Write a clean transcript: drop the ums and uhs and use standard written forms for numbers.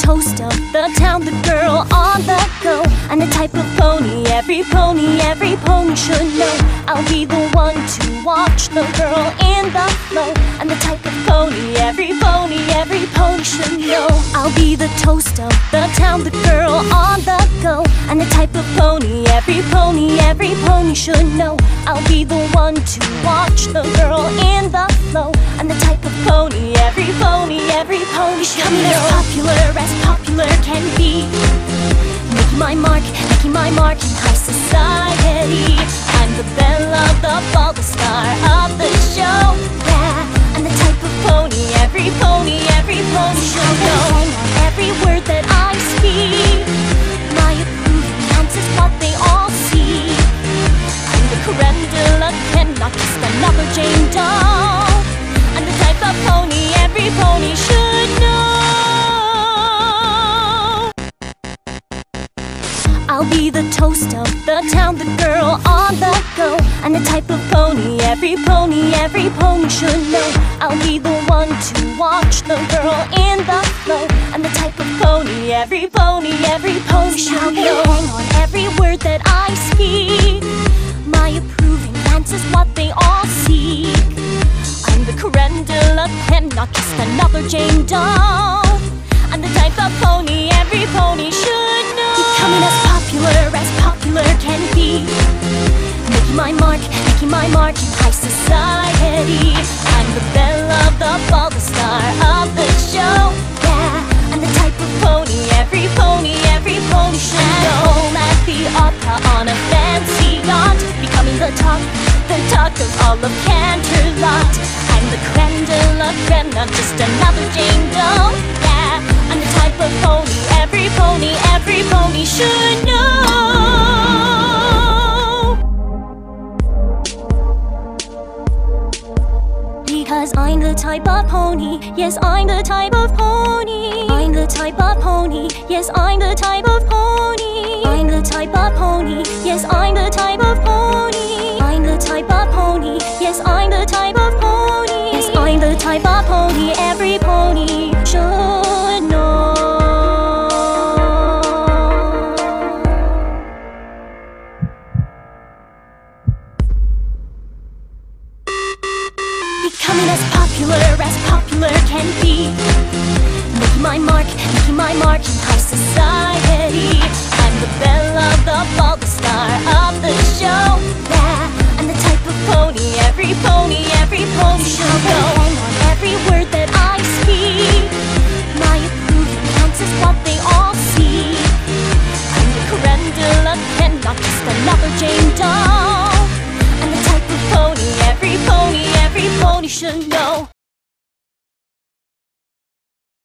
toast of the town, the girl on the go, and the type of pony every pony should know. I'll be the one to watch the girl in the flow, and the type of pony every pony should know. I'll be the toast of the town, the girl on the go, and the type of pony every pony should know. I'll be the one to watch the girl in the flow, and the type of pony every pony should know. As popular can be, making my mark in high society. I'm the belle of the ball, the star of the show. Yeah, and the type of pony every pony should know. Every word that I speak, my approving hands is what they all see. I'm the creme de la creme, not just another Jane doll. And the type of pony every pony should know. I'll be the toast of the town, the girl on the go, and the type of pony every pony should know. I'll be the one to watch the girl in the flow, and the type of pony every pony should know. Hang on every word that I speak, my approving glance is what they all seek. I'm the creme de la creme, not just another Jane doll. And the type of pony every pony should know. Becoming as popular can be, making my mark in high society. I'm the belle of the ball, the star of the show. Yeah, and the type of pony every pony should know. Home at the opera on a fancy yacht, becoming the talk of all of Canterlot. I'm the creme de la creme, not just another Jane doll. Yeah, and the type of pony every pony should know. Because I'm the type of pony, yes, I'm the type of pony. I'm the type of pony, yes, I'm the type of pony. I'm the type of pony, yes, I'm the type of pony. I'm the type of pony, yes, I'm the type of pony. Yes, I'm the type of pony every pony should know. Becoming as popular can be, making my mark in high society. I'm the belle of the ball, the star of the show. Yeah, and the type of pony every pony should know. Hang on every word that I speak, my approving glance is what they all see. I'm the creme de la creme, not just another Jane doll. And the type of pony every pony should know.